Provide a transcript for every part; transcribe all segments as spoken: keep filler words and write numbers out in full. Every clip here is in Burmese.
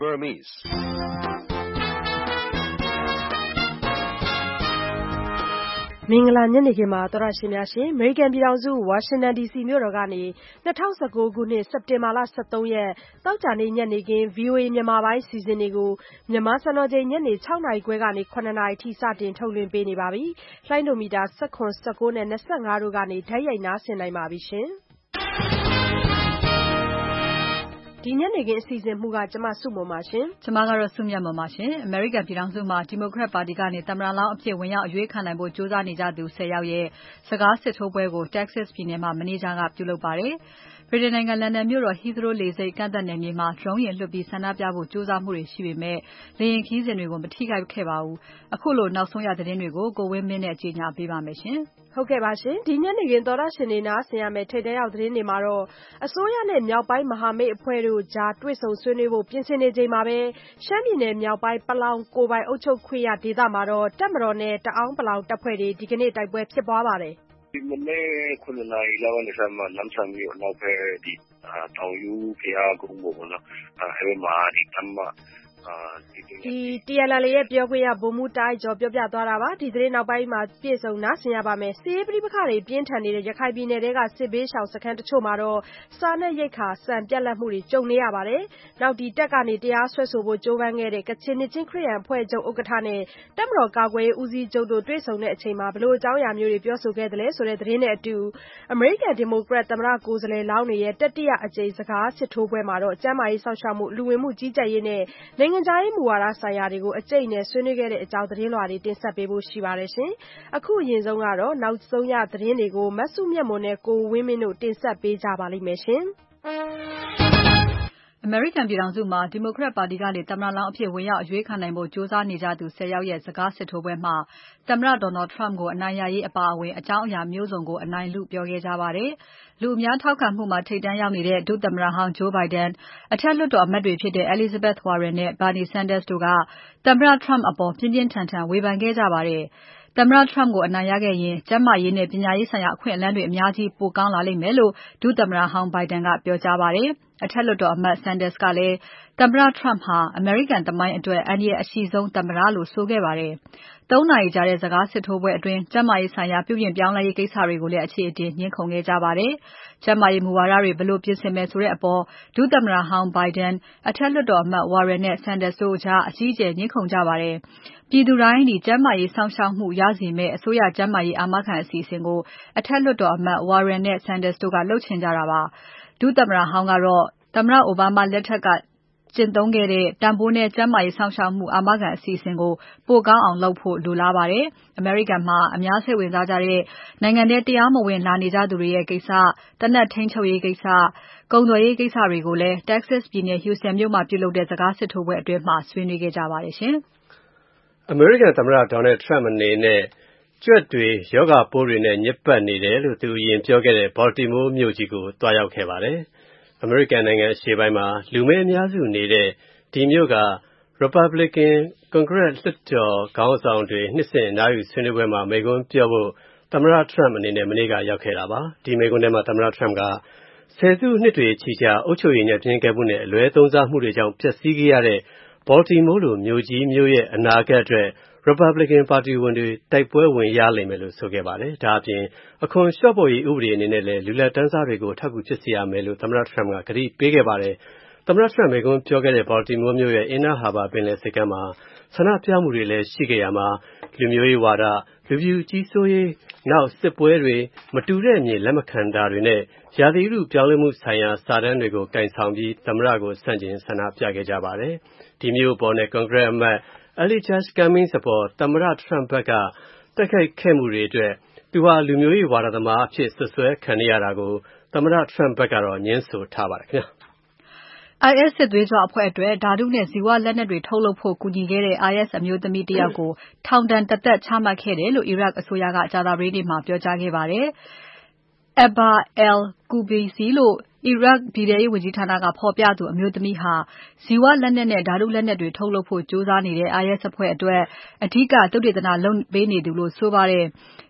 Burmese. မင်္ဂလာညနေခင်းပါသောရရှင်များရှင် American ပြည်ထောင်စုဝါရှင်တန် ဒီစီ မြို့တော်ကနေ2019ခုနှစ်စက်တင်ဘာလ13ရက်တောက်ကြနေ့ညနေခင်း ဗွီအိုအေ မြန်မာပိုင်းစီစဉ်တွေကိုမြန်မာစံတော်ချိန်ညနေ6နာရီခွဲကနေ9နာရီထိစတင်ထုတ်လွှင့်ပေးနေပါပြီ။လိုင်းဒိုမီတာone oh one nineနဲ့twenty-fiveတို့ကနေဓာတ်ရိုက်နားဆင်နိုင်ပါပြီရှင်။ဒီညနေခင်းအစီအစဉ်မှုကကျမစုမုံပါရှင်ကျမကတော့စုမြတ်မုံပါရှင် American ပြည်ထောင်စုမှာ Democrat ပါတီကနေသမ္မတလောင်းအဖြစ်ဝင်ရောက်အရွေးခံနိုင်ဖို့ကြိုးစားနေကြသူtenယောက်ရဲ့စကားစစ်ထိုးပွဲကို Texas ပြည်နယ်မှာမနေ့ကပြုလုပ်ပါတယ်။ ဗြိတိန်နိုင်ငံလန်ဒန်မြို့တော် Heathrow လေဆိပ်ကန့်သတ်နယ်မြေမှာ drone ယာဉ်လွှတ်ပြီးဆန္ဒပြဖို့ကြိုးစားမှုတွေရှိပေမဲ့လေယာဉ်ခရီးစဉ်တွေကိုမထိခိုက်ခဲ့ပါဘူး။အခုလိုနောက်ဆုံးရသတင်းတွေကိုကိုဝင်းမင်းနဲ့ကြီးညာပေးပါမယ်ရှင်။ဟုတ်ကဲ့ပါရှင်ဒီညနေခင်းသောရရှင်တွေနားဆင်ရမယ့်ထိပ်တန်းရောက်သတင်းတွေမှာတော့အစိုးရနဲ့မြောက်ပိုင်းမဟာမိတ်အဖွဲ့တို့ကြားတွေ့ဆုံဆွေးနွေးဖို့ပြင်ဆင်နေချိန်မှာပဲရှမ်းပြည်နယ်မြောက်ပိုင်းပလောင်ကိုယ်ပိုင်အုပ်ချုပ်ခွင့်ရဒေသမှာတော့တပ်မတော်နဲ့တအောင်းပလောင်တပ်ဖွဲ့တွေဒီကနေ့တိုက်ပွဲဖြစ်ပွားပါတယ်ဒီမနေ့ခုနှစ်နာရီလောက်ကနေစမှနမ်းဆန်မြို့နောက်ဘက်ဒီတောင်ယူဖျားကုန်းပေါ်နော်အဲဒီမှာဒီတမ်းမဒီ T N L ရဲ့ပြောခွင့်ရဗိုလ်မှူးတားကျော်ပြောပြသွားတာပါဒီသတင်းနောက်ပိုင်းမှာပြည့်စုံနားဆင်ရပါမယ်စီးရေးပဋိပက္ခတွေပြင်းထန်နေတဲ့ရခိုင်ပြည်နယ်ကစစ်ဘေးရှောင်စခန်းတချို့မှာတော့စားနပ်ရိက္ခာဆန်ပြတ်လတ်မှုတွေကြုံနေရပါတယ်နောက်ဒီတက်ကနေတရားစွဲဆိုဖို့ကြိုးပမ်းခဲ့တဲ့ကချင်နှစ်ချင်းခရစ်ယာန်အဖွဲ့ချုပ်ဥက္ကဋ္ဌနဲ့တပ်မတော်ကာကွယ်ရေးဦးစီးချုပ်တို့တွေ့ဆုံတဲ့အချိန်မှာဘလို့အကြောင်းအရာမျိုးတွေပြောဆိုခဲ့တယ်လဲဆိုတဲ့သတင်းနဲ့အတူ American Democrat သမ္မတကိုယ်စားလှယ်လောင်းတွေရဲ့တတိယအကြိမ်စကားစစ်ထိုးပွဲမှာတော့ကျန်းမာရေးစောင့်ရှောက်မှုလူဝင်မှုကြီးကြပ်ရေးနဲ့နိုင်ငံခြားရေးမူဝါဒဆိုင်ရာတွေကိုအကျိတ်နဲ့ဆွေးနွေးခဲ့တဲ့အကြောင်းသတင်းလွှာတွေတင်ဆက်ပေးဖို့ရှိပါတယ်ရှင်။အခုအရင်ဆုံးကတော့နောက်ဆုံးရသတင်းတွေကိုမဆုမြတ်မွန်နဲ့ကိုဝင်းမင်းတို့တင်ဆက်ပေးကြပါလိမ့်မယ်ရှင်။ American ပြည်ထောင်စုမှာ Democrat ပါတီကနေသမ္မတလောင်းအဖြစ်ဝင်ရောက်အရွေးခံနိုင်ဖို့ကြိုးစားနေကြသူtenယောက်ရဲ့စကားစစ်ထိုးပွဲမှာသမ္မတ Donald Trump ကိုအနိုင်ရရေးအပါအဝင်အကြောင်းအရာမျိုးစုံကိုအနိုင်လုပြောခဲ့ကြပါတယ်။လူအများထောက်ခံမှုမှာထိပ်တန်းရောက်နေတဲ့ဒုသမ္မတဟောင်း Joe Biden အထက်လွှတ်တော်အမတ်တွေဖြစ်တဲ့ Elizabeth Warren နဲ့ Bernie Sanders တို့ကသမ္မတ Trump အပေါ်ပြင်းပြင်းထန်ထန်ဝေဖန်ခဲ့ကြပါတယ်။သမ္မတ Trump ကိုအနိုင်ရခဲ့ရင်ကျန်းမာရေးနဲ့ပညာရေးဆိုင်ရာအခွင့်အလမ်းတွေအများကြီးပိုကောင်းလာလိမ့်မယ်လို့ဒုသမ္မတဟောင်း Biden ကပြောကြားပါတယ်။အထက်လွှတ်တော်အမတ် Sanders ကလည်းသမ္မတ Trump ဟာအမေရိကန်သမိုင်းအတွက်အန္တရာယ်အရှိဆုံးသမ္မတလို့ဆိုခဲ့ပါတယ်။သုံးနာရီကြာတဲ့စကားစစ်ထိုးပွဲအတွင်းကျန်းမာရေးဆိုင်ရာပြုပြင်ပြောင်းလဲရေးကိစ္စတွေကိုလည်းအခြေအတင်ညှင်းခုန်ခဲ့ကြပါတယ်။ကျန်းမာရေးမူဝါဒတွေဘယ်လိုပြင်ဆင်မယ်ဆိုတဲ့အပေါ်ဒုသမ္မတဟောင်း Biden အထက်လွှတ်တော်အမတ် Warren နဲ့ Sanders တို့ကြားအကြီးအကျယ်ညှင်းခုန်ကြပါတယ်။ပြည်သူတိုင်းဒီကျန်းမာရေးစောင့်ရှောက်မှုရစေမယ့်အစိုးရကျန်းမာရေးအာမခံအစီအစဉ်ကိုအထက်လွှတ်တော်အမတ် Warren နဲ့ Sanders တို့ကလုပ်ချင်ကြတာပါ။ဒုသမ္မတဟောင်းကတော့သမ္မတအိုဘားမားလက်ထက်ကကျင့်သုံးခဲ့တဲ့တန်ဖိုးနဲ့ကျန်းမာရေးစောင့်ရှောက်မှုအာမခံအစီအစဉ်ကိုပိုကောင်းအောင်လုပ်ဖို့လိုလားပါတယ်။ American မှာအများစိတ်ဝင်စားကြတဲ့နိုင်ငံထဲတရားမဝင်လာနေကြသူတွေရဲ့ကိစ္စ၊သေနတ်ထိန်းချုပ်ရေးကိစ္စ၊ကုန်သွယ်ရေးကိစ္စတွေကိုလည်း Texas ပြည်နယ် Houston မြို့မှာပြုလုပ်တဲ့စကားစစ်ထိုးပွဲအတွင်းမှာဆွေးနွေးခဲ့ကြပါတယ်ရှင်။ American သမ္မတ Donald Trump အနေနဲ့ကြွက်တွေယောဂပိုးတွေနဲ့ညစ်ပတ်နေတယ်လို့သူအရင်ပြောခဲ့တဲ့ Baltimore မြို့ကြီးကိုတွားရောက်ခဲ့ပါတယ်။ American နိုင်ငံအရှေ့ပိုင်းမှာလူမည်းအများစုနေတဲ့ဒီမြို့က Republican Congress လွှတ်တော်ခေါင်းဆောင်တွေနှစ်စဉ်အနားယူဆွေးနွေးပွဲမှာမိန့်ခွန်းပြောဖို့သမ္မတ Trump အနေနဲ့မနေ့ကရောက်ခဲ့တာပါ။ဒီမိန့်ခွန်းထဲမှာသမ္မတ Trump ကဆယ်စုနှစ်တွေချီကြာအုပ်ချုပ်ရေးညံ့ဖျင်းခဲ့မှုနဲ့အလွဲသုံးစားမှုတွေကြောင့်ပျက်စီးခဲ့ရတဲ့ Baltimore လိုမြို့ကြီးမျိုးရဲ့အနာဂတ်အတွက်Republican ပါတီဝင်တွေတိုက်ပွဲဝင်ရလိမ့်မယ်လို့ဆိုခဲ့ပါတယ်။ဒါအပြင်အခွန်လျှော့ပေါ့ရေးဥပဒေအနေနဲ့လည်းလူလတ်တန်းစားတွေကိုထောက်ကူဖြစ်စေရမယ်လို့သမ္မတ Trump ကကတိပေးခဲ့ပါတယ်။သမ္မတ Trump မိန့်ခွန်းပြောခဲ့တဲ့ Baltimore မြို့ရဲ့ Inner Harbor ပင်လယ်ဆိပ်ကမ်းမှာဆန္ဒပြမှုတွေလည်းရှိခဲ့ရာမှာလူမျိုးရေးဝါဒ၊လူဖြူကြီးစိုးရေးနောက်စစ်ပွဲတွေမတူတဲ့အမြင်လက်မခံတာတွေနဲ့ရာသီဥတုပြောင်းလဲမှုဆိုင်ရာစာတမ်းတွေကိုကိုင်ဆောင်ပြီးသမ္မတကိုဆန့်ကျင်ဆန္ဒပြခဲ့ကြပါတယ်။ဒီမြို့အပေါ်နဲ့ Congress အမတ်Elijah Cummings အပေါ်သမ္မတ Trump ဘက်ကတိုက်ခိုက်ခဲ့မှုတွေအတွက်သူဟာလူမျိုးရေးဝါဒသမားအဖြစ်စွပ်စွဲခံနေရတာကိုသမ္မတ Trump ဘက်ကတော့ငြင်းဆိုထားပါတယ်ခင်ဗျာ။ IS စစ်သွေးကြွအဖွဲ့အတွက်ဓါတုနဲ့ဇီဝလက်နက်တွေထုတ်လုပ်ဖို့ကူညီခဲ့တဲ့ IS အမျိုးသမီးတယောက်ကိုထောင်ဒဏ်တသက်ချမှတ်ခဲ့တယ်လို့ Iraq အစိုးရကကြာသပတေးနေ့မှာပြောကြားခဲ့ပါတယ်။ Eber al-Kubaisi လို့ Iraq ပြည်ထဲရေးဝန်ကြီးဌာနကဖော်ပြသူအမျိုးသမီးဟာဇီဝလက်နက်နဲ့ဓါတုလက်နက်တွေထုတ်လုပ်ဖို့ကြိုးစားနေတဲ့ IS အဖွဲ့အတွက်အဓိကသုတေသနလုပ်ပေးနေသူလို့ဆိုပါတယ်။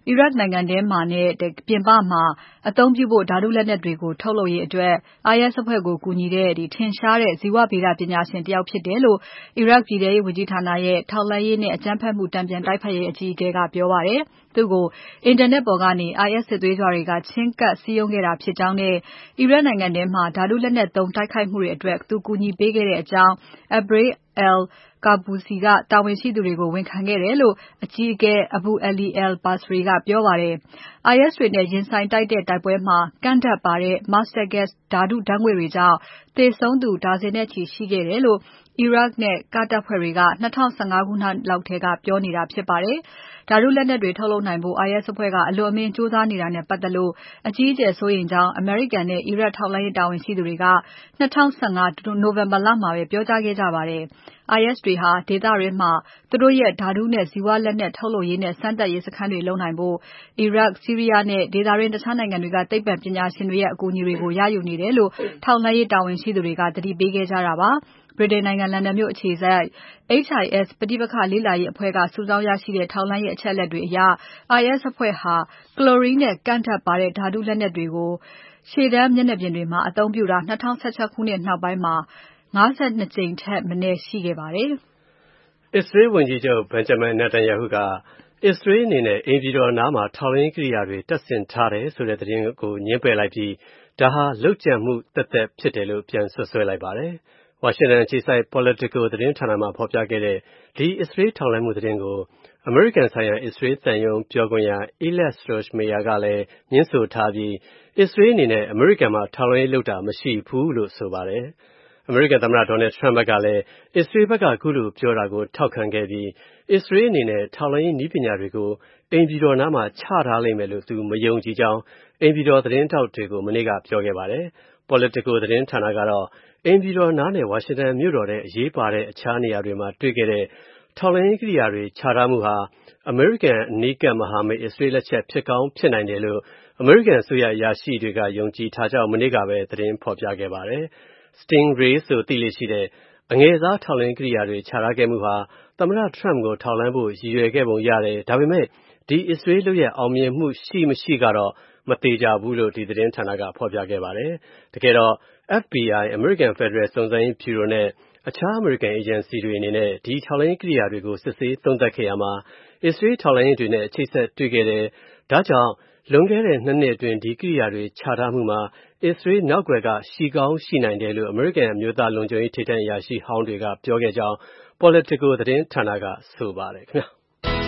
အီရတ်နိုင်ငံထဲမှာနဲ့ပြင်ပမှာအသုံးပြုဖို့ဓါတုလက်နက်တွေကိုထုတ်လုပ်ရေးအတွက် I S အဖွဲ့ကိုကူညီတဲ့ထင်ရှားတဲ့ဇီဝဗေဒပညာရှင်တယောက်ဖြစ်တယ်လို့ အီရတ်ပြည်ထဲရေးဝန်ကြီးဌာနရဲ့ထောက်လှမ်းရေးနဲ့အကြမ်းဖက်မှုတန်ပြန်တိုက်ဖက်ရေးအကြီးအကဲကပြောပါတယ်။ သူ့ကိုအင်တာနက်ပေါ်ကနေ I S စစ်သွေးကြွတွေကချဉ်းကပ်စည်းရုံးခဲ့တာဖြစ်ကြောင်းနဲ့အီရတ်နိုင်ငံထဲမှာဓါတုလက်နက်သုံးတိုက်ခိုက်မှုတွေအတွက်သူကူညီပေးခဲ့တဲ့အကြောင်း Abreh al-Qabbasi ကတာဝန်ရှိသူတွေကိုဝန်ခံခဲ့တယ်လို့ အကြီးအကဲ Abu Ali al-Basri ကပြောပါတယ်။ I S တွေနဲ့ရင်ဆိုင်တိုက်တဲ့တိုက်ပွဲမှာ ကန့်ဓါတ်ပါတဲ့ Mustard gas ဓါတုဓါတ်ငွေ့တွေကြောင့်သေဆုံးသူဒါဇင်နဲ့ချီရှိခဲ့တယ်လို့ အီရတ်နဲ့ကာ့ဒ်တပ်ဖွဲ့တွေက၂၀၁၅ ခုနှစ်လောက်ကတည်းကပြောနေတာဖြစ်ပါတယ်။ ဓါတုလက်နက်တွေထုတ်လုပ်နိုင်ဖို့ I S အဖွဲ့ကအလွန်အမင်းကြိုးစားနေတာနဲ့ပတ်သက်လို့အကြီးအကျယ်စိုးရိမ်ကြောင်းအမေရိကန်နဲ့အီရတ်ထောက်လှမ်းရေးတာဝန်ရှိသူတွေက၂၀၁၅ နိုဝင်ဘာလမှာပဲပြောကြားခဲ့ကြပါတယ်။ I S တွေဟာဒေသတွင်းမှာသူတို့ရဲ့ဓါတုနဲ့ဇီဝလက်နက်ထုတ်လုပ်ရေးနဲ့စမ်းသပ်ရေးစခန်းတွေလုပ်နိုင်ဖို့ အီရတ်၊ ဆီးရီးယားနဲ့ဒေသတွင်းတခြားနိုင်ငံတွေကသိပ္ပံပညာရှင်တွေရဲ့အကူအညီတွေကိုရယူနေတယ်လို့ထောက်လှမ်းရေးတာဝန်ရှိသူတွေကသတိပေးခဲ့ကြတာပါ။ ဗြိတိန်နိုင်ငံလန်ဒန်မြို့အခြေစိုက် H I S ပဋိပက္ခလေ့လာရေးအဖွဲ့ကစုဆောင်းရရှိတဲ့ထောက်လှမ်းရေးအချက်အလက်တွေအရ I S အဖွဲ့ဟာ ကလော်ရီနဲ့ကန့်ဓါတ်ပါတဲ့ဓါတုလက်နက်တွေကို ရှေ့တန်းမျက်နှာပြင်တွေမှာအသုံးပြုတာ၂၀၁၆ ခုနှစ်နောက်ပိုင်းမှာ ၅၂ ကြိမ်ထက်မနည်းရှိခဲ့ပါတယ်။ အစ္စရေးဝန်ကြီးချုပ် Benjamin Netanyahu ကအစ္စရေးအနေနဲ့အိမ်ပြည်တော်နားမှာထောက်လှမ်းရေးကိရိယာတွေတပ်ဆင်ထားတယ်ဆိုတဲ့သတင်းကိုငြင်းပယ်လိုက်ပြီးဒါဟာလုပ်ကြံမှုသက်သက်ဖြစ်တယ်လို့ပြန်စွပ်စွဲလိုက်ပါတယ်။ ဝါရှင်တန်အခြေစိုက် Politico သတင်းဌာနမှာဖော်ပြခဲ့တဲ့ဒီအစ္စရေးထောက်လှမ်းမှုသတင်းကိုအမေရိကန်ဆိုင်ရာအစ္စရေးသံရုံးပြောခွင့်ရ Elad Roshmeyer ကလည်းငြင်းဆိုထားပြီးအစ္စရေးအနေနဲ့အမေရိကန်မှာထောက်လှမ်းရေးလုပ်တာမရှိဘူးလို့ဆိုပါတယ်။ အမေရိကန်သမ္မတ Donald Trump ဘက်ကလည်းအစ္စရေးဘက်ကခုလိုပြောတာကိုထောက်ခံခဲ့ပြီးအစ္စရေးအနေနဲ့ထောက်လှမ်းရေးနည်းပညာတွေကိုအိမ်ပြည်တော်နားမှာချထားလိမ့်မယ်လို့သူမယုံကြည်ကြောင်းအိမ်ပြည်တော်သတင်းထောက်တွေကိုမနေ့ကပြောခဲ့ပါတယ်။ Politico သတင်းဌာနကတော့အိမ်ပြည်တော်နားနဲ့ဝါရှင်တန်မြို့တော်ထဲအရေးပါတဲ့အခြားနေရာတွေမှာတွေ့ခဲ့တဲ့ထောက်လှမ်းရေးကိရိယာတွေချထားမှုဟာအမေရိကန်အနီးကပ်မဟာမိတ်အစ္စရေးလက်ချက်ဖြစ်ကောင်းဖြစ်နိုင်တယ်လို့အမေရိကန်အစိုးရအရာရှိတွေကယုံကြည်ထားကြောင်းမနေ့ကပဲသတင်းဖော်ပြခဲ့ပါတယ်။ Stingray ဆိုသိလေ့ရှိတဲ့အငယ်စားထောက်လှမ်းရေးကိရိယာတွေချထားခဲ့မှုဟာသမ္မတ Trump ကိုထောက်လှမ်းဖို့ရည်ရွယ်ခဲ့ပုံရတယ်။ဒါပေမဲ့ဒီအစ္စရေးလုပ်ရပ်အောင်မြင်မှုရှိမရှိကတော့မသေချာဘူးလို့ဒီသတင်းဌာနကဖော်ပြခဲ့ပါတယ်။ တကယ်တော့ F B I အမေရိကန်ဖက်ဒရယ်စုံစမ်းရေးဗျူရိုနဲ့အခြားအမေရိကန်အေဂျင်စီတွေအနေနဲ့ဒီထောက်လှမ်းရေးကိရိယာတွေကိုစစ်ဆေးသုံးသပ်ခဲ့ရာမှာအစ္စရေးထောက်လှမ်းရေးတွေနဲ့အချိတ်အဆက်တွေ့ခဲ့တယ်။ဒါကြောင့်လွန်ခဲ့တဲ့နှစ်နှစ်အတွင်းဒီကိရိယာတွေချထားမှုမှာအစ္စရေးနောက်ကွယ်ကရှိကောင်းရှိနိုင်တယ်လို့အမေရိကန်အမျိုးသားလုံခြုံရေးထိပ်တန်းအရာရှိဟောင်းတွေကပြောခဲ့ကြောင်း Politico သတင်းဌာနကဆိုပါတယ်ခင်ဗျာ။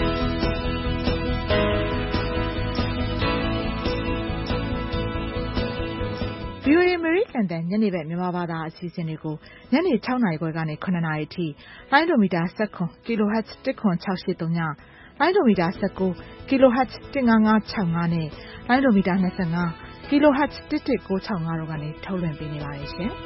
V O A အမေရိကန်တန်ညနေဘက်မြန်မာဘာသာအစီအစဉ်တွေကိုညနေ၆နာရီခွဲကနေ၇နာရီအထိလိုင်းဒိုမီတာ၁၇ kilohertz ၁၇၆၈၃ညလိုင်းဒိုမီတာ၁၉ kilohertz ၁၅၅၆၅နဲ့လိုင်းဒိုမီတာ၂၅ kilohertz ၁၁၉၆၅တို့ကနေထုတ်လွှင့်ပေးနေပါတယ်ရှင်။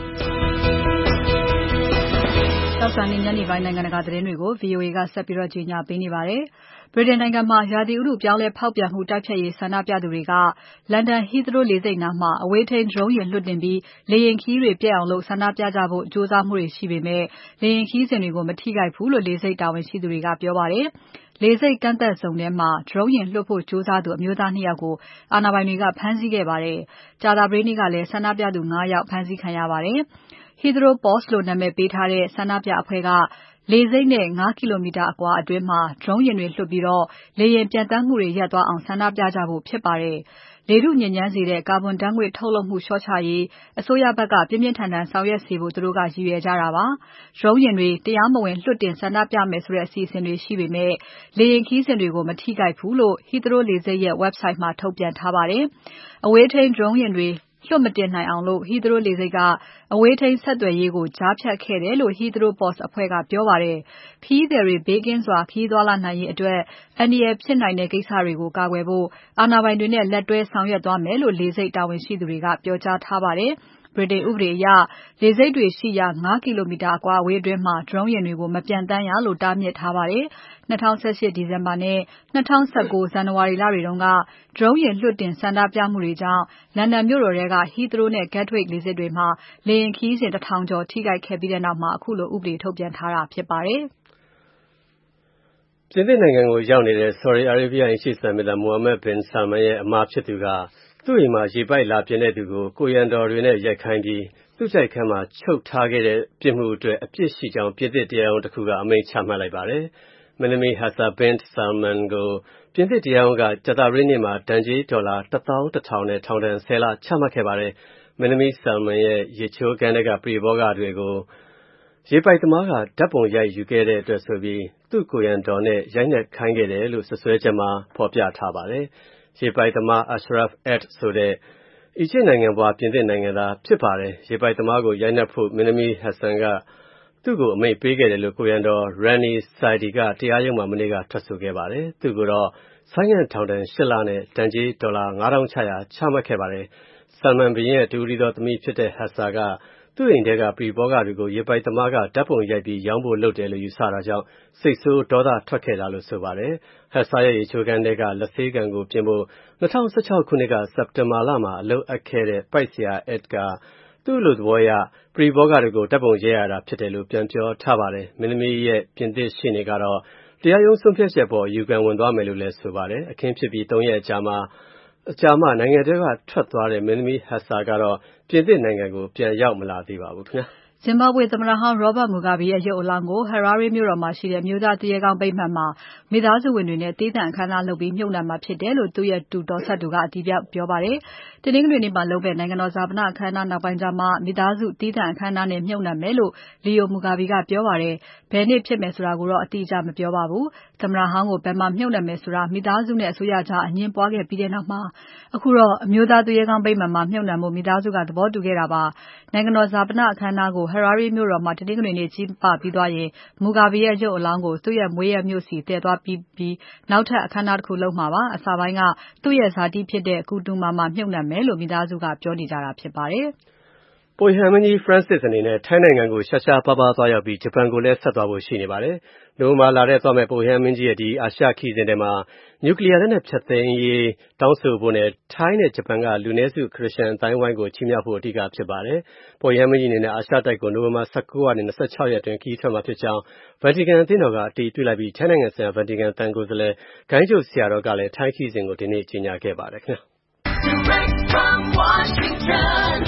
သောကြာနေ့ညနေပိုင်းနိုင်ငံတကာသတင်းတွေကို V O A ကဆက်ပြီးကြီးညာပေးနေပါတယ်။ ဗြိတိန်နိုင်ငံမှာရာသီဥတုပြောင်းလဲဖောက်ပြန်မှုတိုက်ဖျက်ရေးဆန္ဒပြသူတွေကလန်ဒန် Heathrow လေဆိပ်နားမှာအဝေးထိန်း drone ယာဉ်လွှတ်တင်ပြီးလေယာဉ်ခရီးတွေပျက်အောင်လုပ်ဆန္ဒပြကြဖို့ကြိုးစားမှုတွေရှိပေမဲ့လေယာဉ်ခရီးစဉ်တွေကိုမထိခိုက်ဘူးလို့လေဆိပ်တာဝန်ရှိသူတွေကပြောပါတယ်။လေဆိပ်ကန့်သတ်ဇုန်ထဲမှာ drone ယာဉ်လွှတ်ဖို့ကြိုးစားသူအမျိုးသားနှစ်ယောက်ကိုအာဏာပိုင်တွေကဖမ်းဆီးခဲ့ပါတယ်။ကြာသပတေးနေ့ကလည်းဆန္ဒပြသူ၅ယောက်ဖမ်းဆီးခံရပါတယ်။ Heathrow Pause လို့နာမည်ပေးထားတဲ့ဆန္ဒပြအဖွဲ့ကလေဆိပ်နဲ့၅ကီလိုမီတာအကွာအတွင်းမှာ drone ယာဉ်တွေလွှတ်ပြီးလေယာဉ်ပျံသန်းမှုတွေရပ်သွားအောင်ဆန္ဒပြကြဖို့ဖြစ်ပါတယ်။လေထုညစ်ညမ်းစေတဲ့ကာဗွန်ဓါတ်ငွေ့ထုတ်လွှတ်မှုလျှော့ချရေးအစိုးရဘက်ကပြင်းပြင်းထန်ထန်ဆောင်ရွက်စေဖို့သူတို့ကရည်ရွယ်ကြတာပါ။ drone ယာဉ်တွေတရားမဝင်လွှတ်တင်ဆန္ဒပြမယ်ဆိုတဲ့အစီအစဉ်တွေရှိပေမဲ့လေယာဉ်ခရီးစဉ်တွေကိုမထိခိုက်ဘူးလို့ Heathrow လေဆိပ်ရဲ့ website မှာထုတ်ပြန်ထားပါတယ်။အဝေးထိန်း drone ယာဉ်တွေလွှတ်မတင်နိုင်အောင် Heathrow လေဆိပ်ကအဝေးထိန်းဆက်သွယ်ရေးကိုကြားဖြတ်ခဲ့တယ်လို့ Heathrow Pause အဖွဲ့ကပြောပါတယ်။ခရီးသည်တွေဘေးကင်းစွာခရီးသွားလာနိုင်ရေးအတွက်အန္တရာယ်ဖြစ်နိုင်တဲ့ကိစ္စတွေကိုကာကွယ်ဖို့အာဏာပိုင်တွေနဲ့လက်တွဲဆောင်ရွက်သွားမယ်လို့လေဆိပ်တာဝန်ရှိသူတွေကပြောကြားထားပါတယ်။ ဗြိတိန်ဥပဒေအရလေဆိပ်တွေရှိရာ၅ကီလိုမီတာအကွာအဝေးအတွင်းမှာ drone ယာဉ်တွေကိုမပျံသန်းရလို့တားမြစ်ထားပါတယ်။၂၀၁၈ဒီဇင်ဘာနဲ့၂၀၁၉ဇန်နဝါရီလတွေတုန်းက drone ယာဉ်လွှတ်တင်ဆန္ဒပြမှုတွေကြောင့်လန်ဒန်မြို့တော်ထဲက Heathrow နဲ့ Gatwick လေဆိပ်တွေမှာလေယာဉ်ခရီးစဉ်တထောင်ကျော်ထိခိုက်ခဲ့ပြီးနောက်မှာခုလိုဥပဒေထုတ်ပြန်ထားတာဖြစ်ပါတယ်။ပြင်သစ်နိုင်ငံကိုရောက်နေတဲ့ Saudi Arabia အိမ်ရှေ့စံမင်းသား Mohammed bin Salman ရဲ့အမာဖြစ်သူကသူ့အိမ်မှာရေပိုက်လာပြင်တဲ့သူကိုကိုရံတော်တွေနဲ့ရိုက်ခိုင်းပြီးသူ့ကြိုက်ခန်းမှာချုပ်ထားခဲ့တဲ့ပြစ်မှုအတွက်အပြစ်ရှိကြောင်းပြင်သစ်တရားရုံးတစ်ခုကအမိန့်ချမှတ်လိုက်ပါတယ်။မင်းသမီး Hafsa bint Salman ကိုပြင်သစ်တရားရုံးကကြာသပတေးနေ့မှာဒဏ်ကြေးဒေါ်လာတစ်သောင်းတစ်ထောင်နဲ့ထောင်ဒဏ်ဆယ်လချမှတ်ခဲ့ပါတယ်။မင်းသမီး Salman ရဲ့ရေချိုးခန်းထဲကပရိဘောဂတွေကိုရေပိုက်သမားကဓာတ်ပုံရိုက်ယူခဲ့တဲ့အတွက်ဆိုပြီးသူ့ကိုရံတော်နဲ့ရိုက်နှက်ခိုင်းခဲ့တယ်လို့စွပ်စွဲချက်မှာဖော်ပြထားပါတယ်။ရေပိုက်သမား Ashraf Ed ဆိုတဲ့အီဂျစ်နိုင်ငံပွားပြင်သစ်နိုင်ငံသားဖြစ်ပါတယ်။ရေပိုက်သမားကိုရိုက်နှက်ဖို့မင်းသမီး Hassan ကသူ့ကိုအမိန့်ပေးခဲ့တယ်လို့ကိုရံတော် Rani Saidi ကတရားရုံးမှာမနေ့ကထွက်ဆိုခဲ့ပါတယ်။သူ့ကိုတော့ဆိုင်းငံ့ထောင်ဒဏ်ရှစ်လနဲ့ဒဏ်ကြေးဒေါ်လာငါးထောင်ချရာချမှတ်ခဲ့ပါတယ်။ Salman ဘုရင်ရဲ့တူရီတော်သမီးဖြစ်တဲ့ Hafsa ကသူ့အိမ်ထဲကပရိဘောဂတွေကိုရေပိုက်သမားကဓာတ်ပုံရိုက်ပြီးရောင်းဖို့လုပ်တယ်လို့ယူဆတာကြောင့်စိတ်ဆိုးဒေါသထွက်ခဲ့တာလို့ဆိုပါတယ်။ Hafsa ရဲ့ရေချိုးခန်းထဲကလက်ဆေးကန်ကိုပြင်ဖို့၂၀၁၆ခုနှစ်ကစက်တင်ဘာလမှာအလုပ်အပ်ခဲ့တဲ့ပိုက်ဆရာ Ed ကသူ့လိုသဘောအရပရိဘောဂတွေကိုဓာတ်ပုံရိုက်ရတာဖြစ်တယ်လို့ပြန်ပြောထားပါတယ်။မင်းသမီးရဲ့ပြင်သစ်ရှေ့နေကတော့တရားရုံးဆုံးဖြတ်ချက်ပေါ်အယူခံဝင်သွားမယ်လို့လည်းဆိုပါတယ်။အခင်းဖြစ်ပြီးသုံးရက်အကြာမှာအကြာမှနိုင်ငံထဲကထွက်သွားတဲ့မင်းသမီး Hafsa ကတော့ပြင်သစ်နိုင်ငံကိုပြန်ရောက်မလာသေးပါဘူးခင်ဗျာ။ Zimbabwe သမ္မတဟောင်း Robert Mugabe ရဲ့ရုပ်အလောင်းကို Harare မြို့တော်မှာရှိတဲ့ အမျိုးသားသူရဲကောင်းဗိမာန်မှာမိသားစုဝင်တွေနဲ့သီးသန့်အခမ်းအနားလုပ်ပြီးမြှုပ်နှံမှာဖြစ်တယ်လို့သူ့ရဲ့တူတော်စပ်သူကအတည်ပြုပြောပါတယ်။တနင်္ဂနွေနေ့မှာလုပ်မယ့်နိုင်ငံတော်ဈာပနအခမ်းအနားနောက်ပိုင်းကျမှမိသားစုသီးသန့်အခမ်းအနားနဲ့မြှုပ်နှံမယ်လို့ Leo Mugabe ကပြောပါတယ်။ဘယ်နေ့ဖြစ်မယ်ဆိုတာကိုတော့အတိအကျမပြောပါဘူး။သမ္မတဟောင်းကိုဘယ်မှာမြှုပ်နှံမယ်ဆိုတာမိသားစုနဲ့အစိုးရကြားအငြင်းပွားခဲ့ပြီးတဲ့နောက်မှာအခုတော့အမျိုးသားသူရဲကောင်းဗိမာန်မှာမြှုပ်နှံဖို့မိသားစုကသဘောတူခဲ့တာပါ။နိုင်ငံတော်ဈာပနအခမ်းအနားကို Harare မြို့တော်မှာတနင်္ဂနွေနေ့ကျင်းပပြီးသွားရင် Mugabe ရဲ့ရုပ်အလောင်းကိုသူ့ရဲ့မွေးရပ်မြို့ဆီသယ်သွားပြီးပြီးနောက်ထပ်အခမ်းအနားတစ်ခုလုပ်မှာပါ။အစပိုင်းကသူ့ရဲ့ဇာတိဖြစ်တဲ့ Kutuma မှာမြှုပ်နှံမယ်လို့မိသားစုကပြောနေကြတာဖြစ်ပါတယ်။ပုပ်ရဟန်းမင်းကြီး Francis အနေနဲ့ထိုင်းနိုင်ငံကိုရှားရှားပါးပါးသွားရောက်ပြီးဂျပန်ကိုလည်းဆက်သွားဖို့ရှိနေပါတယ်။နိုဝင်ဘာလထဲသွားမယ့်ပုပ်ရဟန်းမင်းကြီးရဲ့ဒီအာရှခရီးစဉ်ထဲမှာနျူကလ িয়ার လက်နက်ဖျက်သိမ်းရေးတောင်းဆိုဖို့နဲ့ထိုင်းနဲ့ဂျပန်ကလူနည်းစုခရစ်ယာန်အသိုင်းအဝိုင်းကိုချီးမြှောက်ဖို့အဓိကဖြစ်ပါတယ်။ပုပ်ရဟန်းမင်းကြီးအနေနဲ့အာရှတိုက်ကိုနိုဝင်ဘာ၁၉ကနေ၂၆ရက်အတွင်းခရီးထွက်မှာဖြစ်ကြောင်းဗာတီကန်အသင်းတော်ကအတည်ပြုလိုက်ပြီးထိုင်းနိုင်ငံဆိုင်ရာဗာတီကန်သံကိုယ်စားလှယ်ဂိုဏ်းချုပ်ဆရာတော်ကလည်းထိုင်းခရီးစဉ်ကိုဒီနေ့ကြေညာခဲ့ပါတယ်ခင်ဗျာ။ Direct from Washington,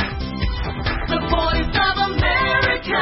the voice of America,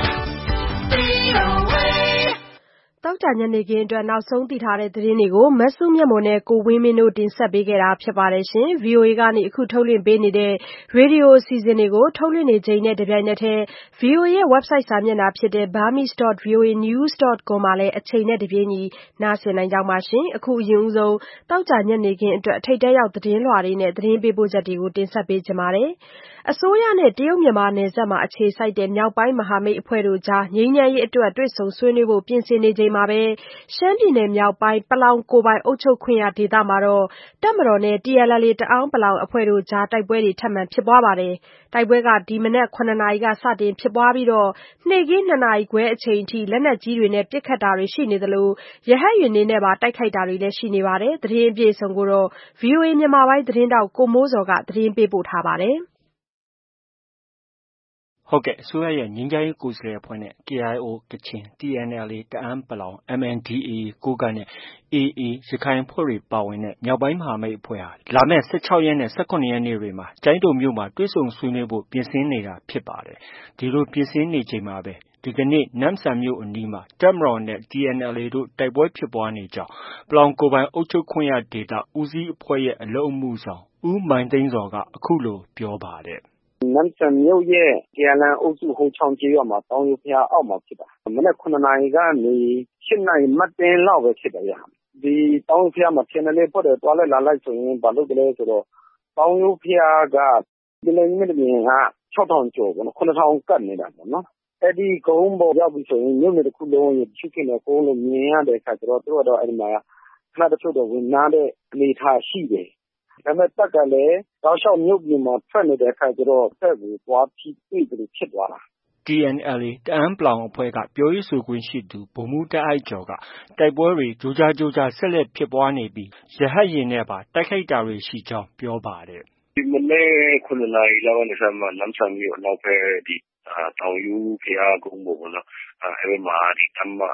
V O A တောက်ကြညနေခင်းအတွက်နောက်ဆုံးသိထားတဲ့သတင်းတွေကိုမဆုမြတ်မွန်နဲ့ကိုဝင်းမင်းတို့တင်ဆက်ပေးခဲ့တာဖြစ်ပါတယ်ရှင်။ V O A ကနေအခုထုတ်လွှင့်ပေးနေတဲ့ Radio အစီအစဉ်တွေကိုထုတ်လွှင့်နေချိန်နဲ့တပြိုင်နက်တည်း V O A ရဲ့ website စာမျက်နှာဖြစ်တဲ့ burmese dot v o a news dot com မှာလည်းအချိန်နဲ့တပြေးညီနားဆင်နိုင်ကြပါရှင်။အခုအရင်ဦးဆုံးတောက်ကြညနေခင်းအတွက်ထိပ်တန်းရောက်သတင်းလွှာတွေနဲ့သတင်းပေးပို့ချက်တွေကိုတင်ဆက်ပေးကြပါမယ်။အစိုးရနဲ့တရုတ်မြန်မာနယ်စပ်မှာအခြေစိုက်တဲ့မြောက်ပိုင်းမဟာမိတ်အဖွဲ့တို့ကြားငြိမ်းချမ်းရေးအတွက်တွေ့ဆုံဆွေးနွေးဖို့ပြင်ဆင်နေချိန်မှာပဲရှမ်းပြည်နယ်မြောက်ပိုင်းပလောင်ကိုယ်ပိုင်အုပ်ချုပ်ခွင့်ရဒေသမှာတော့တပ်မတော်နဲ့ T N L A တအာင်းပလောင်အဖွဲ့တို့ကြားတိုက်ပွဲတွေထပ်မံဖြစ်ပွားပါတယ်။တိုက်ပွဲကဒီမနက်ခုနှစ်နာရီကစတင်ဖြစ်ပွားပြီးနေ့ခင်းနှစ်နာရီခွဲအချိန်ထိလက်နက်ကြီးတွေနဲ့ပစ်ခတ်တာတွေရှိနေသလိုရဟတ်ယာဉ်တွေနဲ့ပါတိုက်ခိုက်တာတွေလည်းရှိနေပါတယ်။သတင်းအပြည့်အစုံကိုတော့ V O A မြန်မာပိုင်းသတင်းထောက်ကိုမိုးဇော်ကသတင်းပေးပို့ထားပါတယ်။ဟုတ်ကဲ့အစိုးရရဲ့ငြိမ်းချမ်းရေးကိုယ်စားလှယ်အဖွဲ့နဲ့ K I O ကချင် T N L A တအာင်းပလောင် M N D A ကိုးကန့်နဲ့ A A ရခိုင်အဖွဲ့တွေပါဝင်တဲ့မြောက်ပိုင်းမဟာမိတ်အဖွဲ့ဟာလာမယ့်၁၆ရက်နဲ့၁၇ရက်နေ့တွေမှာကျိုင်းတုံမြို့မှာတွေ့ဆုံဆွေးနွေးဖို့ပြင်ဆင်နေတာဖြစ်ပါတယ်။ဒီလိုပြင်ဆင်နေချိန်မှာပဲဒီကနေ့နမ့်ဆန်မြို့အနီးမှာတပ်မတော်နဲ့ T N L A တို့တိုက်ပွဲဖြစ်ပွားနေကြောင်းပလောင်ကိုယ်ပိုင်အုပ်ချုပ်ခွင့်ရဒေသဦးစီးအဖွဲ့ရဲ့အလုပ်အမှုဆောင်ဦးမိုင်သိန်းဇော်ကအခုလိုပြောပါတယ်။နမ့်ဆန်မြို့ရဲ့ကျန်လန်အုပ်စုဟိုချောင်းကျေးရွာမှာတောင်ရိုးဘုရားအောက်မှာဖြစ်တာမနက်ခုနှစ်နာရီကနေရှစ်နာရီမတ်တင်းလောက်ပဲဖြစ်တယ်ဗျ။ဒီတောင်ရိုးဘုရားမှာ T N L A ဖွဲ့တယ်တွားလိုက်လာလိုက်ဆိုရင်ဘာလုပ်ကြလဲဆိုတော့တောင်ရိုးဘုရားကဒီလိုမျိုးတပြင်ကခြောက်ထောင်ကျော်ပေါ့နော်ခုနှစ်ထောင်ကတ်နေတာပေါ့နော်။အဲ့ဒီကုန်းပေါ်ရောက်ပြီဆိုရင်မြို့နယ်တစ်ခုလုံးရဲ့ရှိခင်တဲ့ကုန်းလို့မြင်ရတဲ့အခါကျတော့သူတို့ကတော့အဲ့ဒီမှာခဏတချို့တော့ဝင်နာတဲ့အနေအထားရှိတယ်။ဒါပေမဲ့တက်ကလည်းတောက်လျှောက်မြို့ပြင်မှာထွက်နေတဲ့အခါကျတော့တက်ကိုသွားပြီးတွေ့တယ်ဖြစ်သွားတာ။ T N L A တအာင်းပလောင်အဖွဲ့ကပြောရေးဆိုခွင့်ရှိသူဗိုလ်မှူးတာ့အိုက်ကျော်ကတိုက်ပွဲတွေကြိုးကြားကြိုးကြားဆက်လက်ဖြစ်ပွားနေပြီးရဟတ်ယာဉ်နဲ့ပါတိုက်ခိုက်တာတွေရှိကြောင်းပြောပါတယ်။ဒီမနေ့ခုနှစ်နာရီလောက်ကနေစမှနမ့်ဆန်မြို့အနောက်ဘက်ဒီတောင်ယူဘုရားကုန်းပေါ်ပေါ့နော်။အဲဒီမှာဒီတမ္မ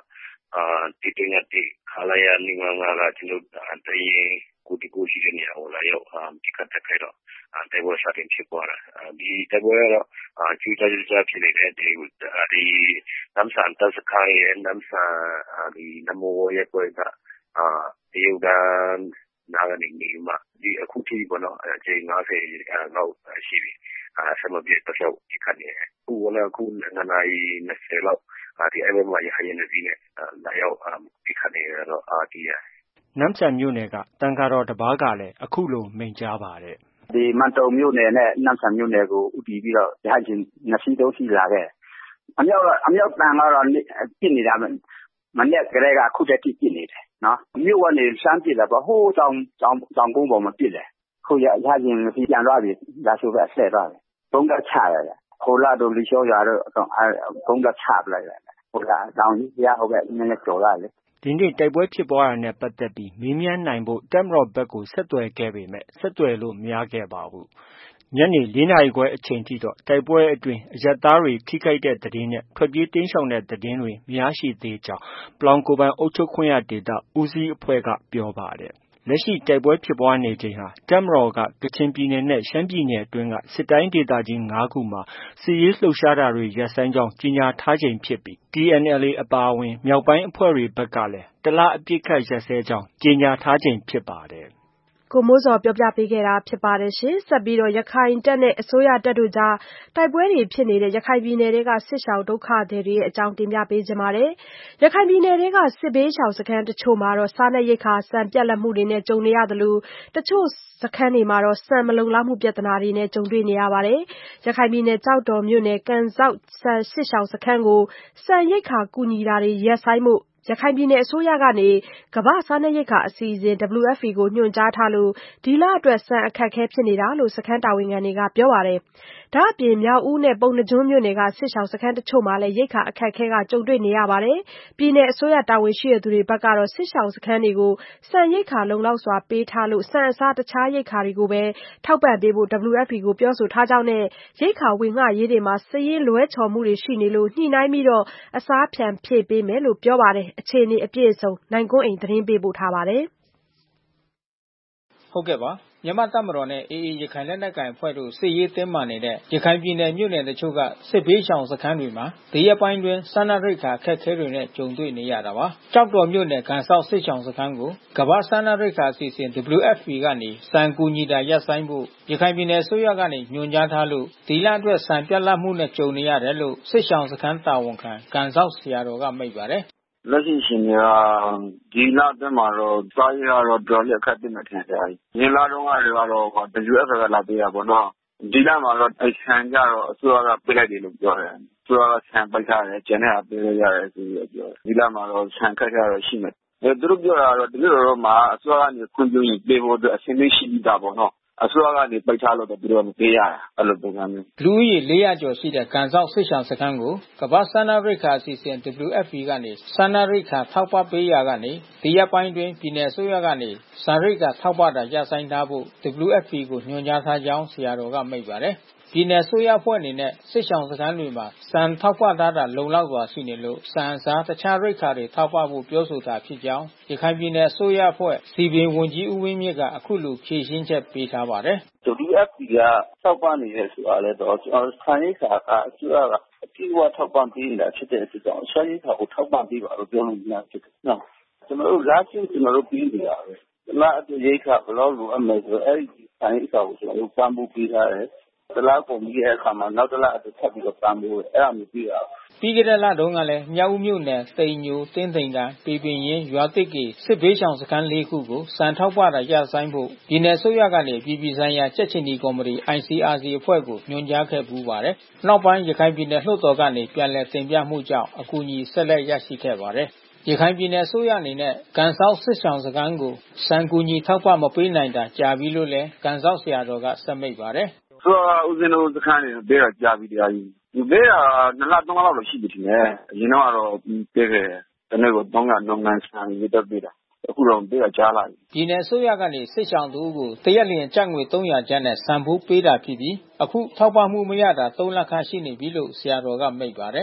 အာတီတညတိခါလာရနိမငါကကျွန်တော်တရင်ကိုတီကိုရှိတဲ့နေရာကိုလာရောက်ဒီကတ်တက်ခဲ့တော့တိုင်ပွဲစတင်ဖြစ်သွားတာဒီတိုင်ပွဲကတော့ကျူးကျော်ကြဖြစ်နေတဲ့ဒီဒီနမ်ဆန်တက်စခိုင်းရဲ့နမ်ဆန်ဒီနမောရဲ့ပွဲကအာဒီဥဒန်နာဂနီနီမှာဒီအခုထိပေါ့နော်အချိန်၅၀လောက်ရှိပြီအဲဆက်မပြတ်တော့ဒီကနေခုလည်းခုနှစ်နာရီ၂၀လောက်ဒီအဲ့ဘက်မှာရဟရင်နေပြီးနဲ့လာရောက်ဒီကနေတော့အာဒီရနမ်ဆန်မြို့နယ်ကတန်ဃာတော်တစ်ပါးကလည်းအခုလိုမိန့်ကြားပါတယ်ဒီမန်တုံမြို့နယ်နဲ့နမ်ဆန်မြို့နယ်ကိုဥတီပြီးတော့ရဟချင်းနှစ်စီးသုံးစီးလာခဲ့အမြောက်အမြောက်တန်ကတော့ပြစ်နေတာမနေ့ကလေးကအခုတည်းပြစ်နေတယ်နော်မြို့ကနေစမ်းပြစ်လာပါဟိုးတောင်တောင်တောင်ကုန်းပေါ်မှာပြစ်တယ်ခုရရချင်းစီပြန်သွားပြီဒါဆိုပဲဆက်သွားတယ်ဘုံကချရတယ်ခိုလာတို့လီရှောရတော့ဘုံကချပလိုက်တယ်ဟိုကတောင်ကြီးရဟုတ်ကဲ့နည်းနည်းကြော်လာလေဒီနေ့တိုက်ပွဲဖြစ်ပွားတာနဲ့ပတ်သက်ပြီးမေးမြန်းနိုင်ဖို့တပ်မတော်ဘက်ကိုဆက်သွယ်ခဲ့ပေမဲ့ဆက်သွယ်လို့မရခဲ့ပါဘူးညနေ၄နာရီခွဲအချိန်ထိတော့တိုက်ပွဲအတွင်းအရပ်သားတွေထိခိုက်တဲ့သတင်းနဲ့ထွက်ပြေးတိမ်းရှောင်တဲ့သတင်းတွေမရရှိသေးကြောင်းပလောင်ကိုယ်ပိုင်အုပ်ချုပ်ခွင့်ရဒေသဦးစီးအဖွဲ့ကပြောပါတယ်လက်ရှိတိုက်ပွဲဖြစ်ပွားနေချိန်ဟာတပ်မတော်ကကချင်ပြည်နယ်နဲ့ရှမ်းပြည်နယ်အတွင်းကစစ်တိုင်းဒေသကြီး၅ခုမှာစစ်ရေးလှုပ်ရှားတာတွေရပ်ဆိုင်းကြောင်းကြေညာထားချိန်ဖြစ်ပြီး T N L A အပါအဝင်မြောက်ပိုင်းအဖွဲ့တွေဘက်ကလည်းတလအပြစ်ခတ်ရပ်စဲကြောင်းကြေညာထားချိန်ဖြစ်ပါတယ်ကိုမိုးစော်ပြောပြပေးခဲ့တာဖြစ်ပါတယ်ရှင်ဆက်ပြီးတော့ရခိုင်တပ်နဲ့အစိုးရတပ်တို့ကြားတိုက်ပွဲတွေဖြစ်နေတဲ့ရခိုင်ပြည်နယ်တွေကစစ်ရှောင်ဒုက္ခသည်တွေရဲ့အကြောင်းတင်ပြပေးကြပါမယ်ရခိုင်ပြည်နယ်တွေကစစ်ဘေးရှောင်စခန်းတချို့မှာတော့စားနပ်ရိက္ခာဆန်ပြတ်လတ်မှုတွေနဲ့ကြုံနေရသလိုတချို့စခန်းတွေမှာတော့ဆန်မလုံလောက်မှုပြဿနာတွေနဲ့ကြုံတွေ့နေရပါတယ်ရခိုင်ပြည်နယ်ကြောက်တော်မြို့နယ်ကန်စောက်ဆန်စစ်ရှောင်စခန်းကိုဆန်ရိက္ခာကူညီတာတွေရပ်ဆိုင်းမှုရခိုင်ပြည်နယ်အစိုးရကနေကမ္ဘာ့စားနပ်ရိက္ခာအစီအစဉ် W F P ကိုညွှန်ကြားထားလို့ဒီလအတွက်ဆန်အခက်အခဲဖြစ်နေတာလို့စခန်းတာဝန်ခံတွေကပြောပါတယ်။ဒါ့အပြင်မြောက်ဦးနဲ့ပုဏ္ဏားကျွန်းမြို့နယ်ကစစ်ရှောင်စခန်းတချို့မှာလည်းရိက္ခာအခက်အခဲကကြုံတွေ့နေရပါတယ်။ပြည်နယ်အစိုးရတာဝန်ရှိသူတွေဘက်ကတော့စစ်ရှောင်စခန်းတွေကိုဆန်ရိက္ခာလုံလောက်စွာပေးထားလို့ဆန်အစားတခြားရိက္ခာတွေကိုပဲထောက်ပံ့ပေးဖို့ W F P ကိုပြောဆိုထားကြောင်းနဲ့ရိက္ခာဝေငှရေးတွေမှာစစ်ရေးလွဲချော်မှုတွေရှိနေလို့ညှိနှိုင်းပြီးတော့အစားဖြန့်ဖြည့်ပေးမယ်လို့ပြောပါတယ်။အခြေအနေအပြည့်အစုံနိုင်ကွန်းအိမ်သတင်းပေးပို့ထားပါတယ်။ဟုတ်ကဲ့ပါမြန်မာ့တပ်မတော်နဲ့ A A ရခိုင်လက်နက်ကိုင်အဖွဲ့တို့စစ်ရေးတင်းမာနေတဲ့ရခိုင်ပြည်နယ်မြို့နယ်တချို့ကစစ်ဘေးရှောင်စခန်းတွေမှာဒီရက်ပိုင်းတွင်စားနပ်ရိက္ခာအခက်အခဲတွေနဲ့ကြုံတွေ့နေရတာပါ။ကြောက်တော်မြို့နယ်ကန်ဆောက်စစ်ရှောင်စခန်းကိုကမ္ဘာ့စားနပ်ရိက္ခာအစီအစဉ် W F P ကနေစံကူညီတာရပ်ဆိုင်းဖို့ရခိုင်ပြည်နယ်အစိုးရကနေညွှန်ကြားထားလို့ဒီလအတွက်ဆန်ပြတ်လတ်မှုနဲ့ကြုံနေရတယ်လို့စစ်ရှောင်စခန်းတာဝန်ခံကန်ဆောက်ဆရာတော်ကမိန့်ပါတယ်။လက်ရှိရှင်ကဒီလအတွင်းမှာတော့စားရတော့တော်ရခတ်တင်နေတယ်ဆရာကြီး။ဒီလတော့ကတော့ W F P ကလာပေးရပါတော့။ဒီလမှာတော့အဆန်ကြတော့အစိုးရကပေးလိုက်တယ်လို့ပြောတယ်။အစိုးရကဆန်ပိတ်ထားတယ်ကျန်တဲ့အားပေးလို့ရတယ်ဆိုပြီးပြောတယ်။ဒီလမှာတော့ဆန်ခက်ခဲတော့ရှိမယ်။အဲသူတို့ပြောတာတော့ဒီလိုတော့မှအစိုးရကနေခွင့်ပြုရင်ပေးဖို့အတွက်အဆင်သင့်ရှိပြီးသားပေါ့နော်။အစိုးရကနေပိတ်ထားလို့တော့သူတို့မပေးရတာအဲ့လိုပုံစံမျိုးလူဦးရေ၄ရာကျော်ရှိတဲ့ကန်ဆောက်စစ်ရှောင်စခန်းကိုကမ္ဘာ့စားနပ်ရိက္ခာအစီအစဉ် W F P ကနေစားနပ်ရိက္ခာထောက်ပံ့ပေးရာကနေဒီရက်ပိုင်းတွင်ပြည်내အစိုးရကနေစားရိက္ခာထောက်ပံ့တာရပ်ဆိုင်းထားဖို့ W F P ကိုညွှန်ကြားထားကြောင်းဆရာတော်ကမိန့်ပါတယ်ပြည်내အစိုးရအဖွဲ့အနေနဲ့စစ်ရှောင်စခန်းတွေမှာစံထောက်ပံ့ထားတာလုံလောက်စွာရှိနေလို့စံအစားတခြားရိက္ခာတွေထောက်ပံ့ဖို့ပြောဆိုတာဖြစ်ကြောင်းရခိုင်ပြည်내အစိုးရအဖွဲ့စီပင်ဝန်ကြီးဦးဝင်းမြင့်ကအခုလိုဖြေရှင်းချက်ပေးထားပါတယ် W F P ကထောက်ပံ့နေတယ်ဆိုတာလည်းတော့ကျွန်တော်ဆန်ရိက္ခာကအစိုးရကအပြည့်အဝထောက်ပံ့ပေးနေတာဖြစ်တဲ့အတွက်ကြောင့်ဆန်ရိက္ခာကိုထောက်ပံ့ပေးပါလို့ပြောလို့မရဖြစ်တယ်နော်ကျွန်တော်တို့ရရှိကျွန်တော်တို့ပြီးနေတာပဲဒီလားအပြည့်ရိက္ခာဘယ်လောက်လိုအပ်မယ်ဆိုအဲ့ဒီဆန်ရိက္ခာကိုကျွန်တော်တို့ပံ့ပိုးပေးထားတယ်တလားကုန်ပြီးတဲ့အခါမှာနောက်တလားအတူထပ်ပြီးတော့ပံ့ပိုးတယ်အဲ့ဒါမျိုးပြီးတာပြီးကြတဲ့လတုန်းကလည်းမြောက်ဦးမြို့နယ်တိန်ညိုတင်းသိမ်ကပေပင်ရင်ရွာတစ်ကေစစ်ဘေးရှောင်စခန်း၄ခုကိုစံထောက်ပံ့တာရပ်ဆိုင်းဖို့ပြည်내အစိုးရကနေပြည်ပြည်ဆိုင်ရာကြက်ချင်တီကော်မတီ I C R C အဖွဲ့ကိုညွှန်ကြားခဲ့ပူးပါတယ်။နောက်ပိုင်းရခိုင်ပြည်နယ်လွှတ်တော်ကနေပြန်လည်တင်ပြမှုကြောင့်အကူအညီဆက်လက်ရရှိခဲ့ပါတယ်။ရခိုင်ပြည်နယ်အစိုးရအနေနဲ့ကန်ဆောက်စစ်ဆောင်စခန်းကိုစံကူညီထောက်ပံ့မပေးနိုင်တာကြာပြီလို့လည်းကန်ဆောက်ဆရာတော်ကဆက်မိတ်ပါတယ်။ဆိုတော့ဦးဇင်းတို့စခန်းတွေပေးတာကြာပြီတရားကြီးဒီပေးတာနှစ်လသုံးလလောက်တော့ရှိပြီထင်တယ်အရင်တော့ပေးခဲ့တနေ့ကိုသုံးလလုပ်ငန်းဆန်ရေးတက်ပေးတာအခုတော့ပေးတာကြားလာပြီပြည်내အစိုးရကနေစစ်ဆောင်သူကိုတရက်လျင်ကျပ်ငွေသုံးရာကျပ်နဲ့စံဖိုးပေးတာဖြစ်ပြီးအခုထောက်ပံ့မှုမရတာသုံးလခန့်ရှိနေပြီလို့ဆရာတော်ကမိတ်ပါတယ်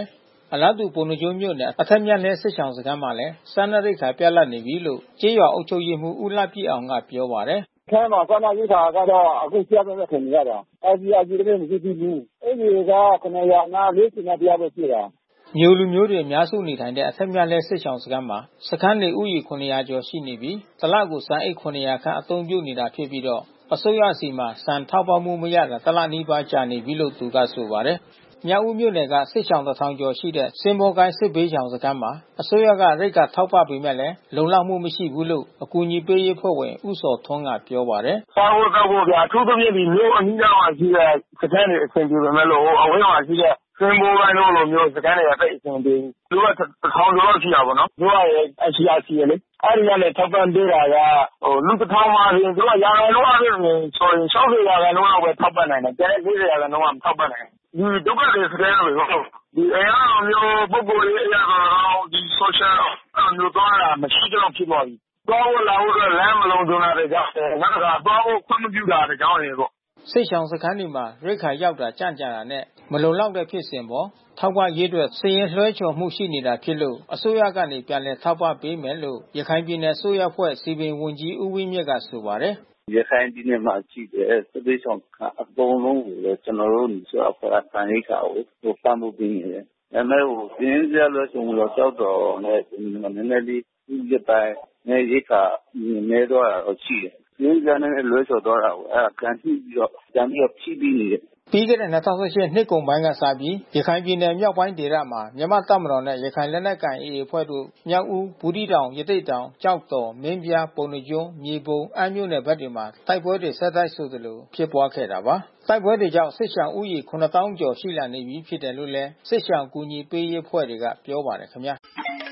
အလားတူပုဏ္ဏားကျွန်းမြို့နယ်အထက်မြတ်လှဲစစ်ဆောင်စခန်းမှာလည်းစားနပ်ရိက္ခာပြတ်လပ်နေပြီလို့ကျေးရွာအုပ်ချုပ်ရေးမှူးဦးလှပြည့်အောင်ကပြောပါတယ်။ခဲမှာစားနပ်ရိက္ခာကတော့အခုပြတ်တဲ့ခင်ရတာ။အဲဒီအကြီးတွေမရှိသေးဘူး။အဲဒီကခဏရနာလေးစင်တရားပဲရှိတာ။မျိုးလူမျိုးတွေအများစုနေထိုင်တဲ့အထက်မြတ်လှဲစစ်ဆောင်စခန်းမှာစခန်းနေဦးရေခုနှစ်ရာကျော်ရှိနေပြီးတလကိုစံအိတ်ခုနှစ်ရာခန့်အသုံးပြုနေတာဖြစ်ပြီးတော့အစိုးရစီမှာစံထောက်ပံ့မှုမရတာတလနီးပါးကြာနေပြီလို့သူကဆိုပါတယ်။မြောက်ဦးမြို့နယ်ကစစ်ဆောင်တစ်ထောင်ကျော်ရှိတဲ့စင်ဘောကိုင်းစစ်ဘေးဆောင်စခန်းမှာအစိုးရကရိတ်ကထောက်ပံ့ပေးမဲ့လည်းလုံလောက်မှုမရှိဘူးလို့အကူအညီပေးရေးဖွဲ့ဝင်ဦးစောထွန်းကပြောပါတယ်။စားဖို့တောက်ဖို့ဗျာအထူးသဖြင့်ဒီမြို့အနီးနားမှာရှိတဲ့စခန်းတွေအဆင်ပြေပေမဲ့လို့အဝေးမှာရှိတဲ့စင်ဘောကိုင်းလိုမျိုးစခန်းတွေအသိအဆင်ပြေသူကတစ်ထောင်ကျော်လောက်ရှိတာပေါ့နော်။သူကရဲ့ အစီအစီလေအဲ့ဒီကလည်းထောက်ပံ့ပေးတာကဟိုလူတစ်ထောင်မှာရင်သူကရာခိုင်နှုန်းအပြင်ဆိုရင်၆၀ရာခိုင်နှုန်းလောက်ပဲထောက်ပံ့နိုင်တယ်။ကျန်တဲ့၄၀ရာခိုင်နှုန်းကမထောက်ပံ့နိုင်ဘူး။ဒီဒုက္ခတွေစတဲ့လို့ဒီအရာမျိုးပုဂ္ဂိုလ်ရေးအရာတော့ဒီ social အမျိုးသားကမရှိတော့ဖြစ်သွားပြီ။သွားဖို့လာဖို့လမ်းမလုံးစုံတာတွေကြောင့်နောက်ကသွားဖို့ခွင့်မပြုတာတွေကြောင့်လေပေါ့စစ်ဆောင်စခန်းဒီမှာရိတ်ခါရောက်တာကြံ့ကြာတာနဲ့မလုံလောက်တဲ့ဖြစ်စဉ်ပေါ်ထောက်ပံ့ရေးအတွက်စည်ရင်လွှဲချော်မှုရှိနေတာဖြစ်လို့အစိုးရကနေပြန်လည်ထောက်ပံ့ပေးမယ်လို့ရခိုင်ပြည်နယ်အစိုးရဖွဲ့စီပင်ဝန်ကြီးဦးဝင်းမြင့်ကဆိုပါတယ်ရခိုင်ပြည်နယ်မှာရှိတဲ့စစ်ဘေးဆောင်အကုန်လုံးကိုလည်းကျွန်တော်တို့ဆိုအဖွဲ့အစည်းရိတ်ခါကိုဟိုပံ့ပိုးပေးနေတယ်။ဒါပေမဲ့ဟိုပြင်းစရာလို့ဆိုလို့ကြောက်တော့နဲ့နည်းနည်းလေးဒီပိုင်းနဲ့ရိတ်ခါနေတော့ရှိတယ်။ပြင်းစရာနဲ့လွှဲချော်တော့တာကိုအဲကန်ကြည့်ပြီးတော့ကြံပြီးတော့ဖြည့်ပြီးနေတယ်ပြီးခဲ့တဲ့၂၀၁၈နှစ်ကုန်ပိုင်းကစပြီးရခိုင်ပြည်နယ်မြောက်ပိုင်းဒေသမှာမြန်မာတပ်မတော်နဲ့ရခိုင်လက်နက်ကိုင် အေအေ အဖွဲ့တို့မြောက်ဦးဘူးသီးတောင်ရသေ့တောင်ကျောက်တော်မင်းပြားပုဏ္ဏားကျွန်းမြေပုံအမ်းမြို့နယ်ဘက်တွေမှာတိုက်ပွဲတွေဆက်တိုက်ဆိုသလိုဖြစ်ပွားခဲ့တာပါတိုက်ပွဲတွေကြောင့်စစ်ရှောင်ဦးရေခုနစ်သောင်းကျော်ရှိလာနေပြီဖြစ်တယ်လို့လည်းစစ်ရှောင်ကူညီပေးရေးအဖွဲ့တွေကပြောပါတယ်ခင်ဗျာ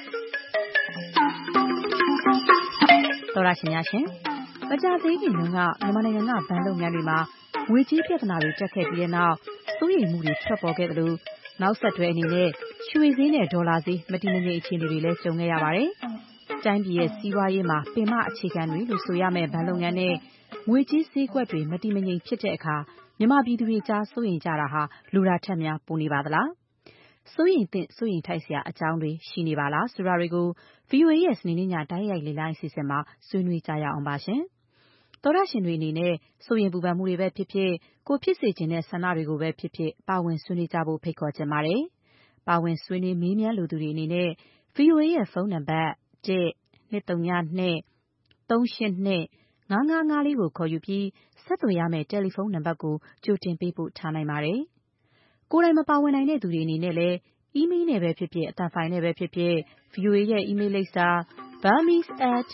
တော်ရရှင်များရှင်မကြသေးခင်ကမြန်မာနိုင်ငံကဗန်လုပ်ငန်းတွေမှာငွေကြေးပြဿနာတွေတက်ခဲ့ပြီးတဲ့နောက်စိုးရိမ်မှုတွေထွက်ပေါ်ခဲ့သလိုနောက်ဆက်တွဲအနေနဲ့ရွှေဈေးနဲ့ဒေါ်လာဈေးမတည်မငြိမ်အခြေအနေတွေလည်းကြုံခဲ့ရပါတယ်။တိုင်းပြည်ရဲ့စီးပွားရေးမှာပင်မအခြေခံတွေလို့ဆိုရမယ့်ဗန်လုပ်ငန်းနဲ့ငွေကြေးဈေးကွက်တွေမတည်မငြိမ်ဖြစ်တဲ့အခါမြန်မာပြည်သူတွေကြားစိုးရိမ်ကြတာဟာလူရာထက်များပိုနေပါသလား။စိုးရိမ်သင့်စိုးရိမ်ထိုက်စရာအကြောင်းတွေရှိနေပါလားဆိုတာတွေကို ဗီအိုအေ ရဲ့စနေနေ့ညတိုက်ရိုက်လေ့လာအစီအစဉ်မှာဆွေးနွေးကြရအောင်ပါရှင်။သောရရှင်တွေအနေနဲ့စိုးရိမ်ပူပန်မှုတွေပဲဖြစ်ဖြစ်ကိုဖြစ်စေခြင်းတဲ့ဆန္ဒတွေကိုပဲဖြစ်ဖြစ်ပါဝင်ဆွေးနွေးကြဖို့ဖိတ်ခေါ်ချင်ပါတယ်။ပါဝင်ဆွေးနွေးမေးမြန်းလိုသူတွေအနေနဲ့ ဗီအိုအေ ရဲ့ဖုန်းနံပါတ် ၁ ၂၃၂ ၃၈၂ ၅၅၅ လေးကိုခေါ်ယူပြီးဆက်သွယ်ရမယ့်တယ်လီဖုန်းနံပါတ်ကိုကြိုတင်ပေးပို့ထားနိုင်ပါတယ်။ကိုယ်တိုင်မပါဝင်နိုင်တဲ့သူတွေအနေနဲ့လည်းအီးမေးလ်နဲ့ပဲဖြစ်ဖြစ်အသံဖိုင်နဲ့ပဲဖြစ်ဖြစ် ဗီအိုအေ ရဲ့အီးမေးလ်လိပ်စာ burmese at